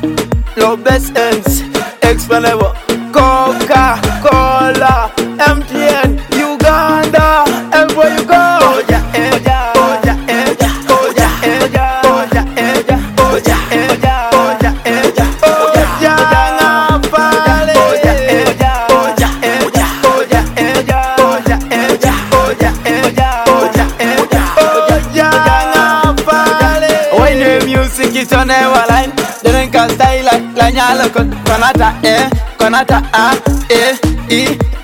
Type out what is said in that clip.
Your best ends, expendable. Coca-Cola, MTN, Uganda, everywhere you go. Oh yeah, oh yeah, oh yeah, oh yeah, oh yeah, oh yeah, oh yeah, oh yeah, oh yeah, oh yeah, music is on our line. Then can style like nyala konata konata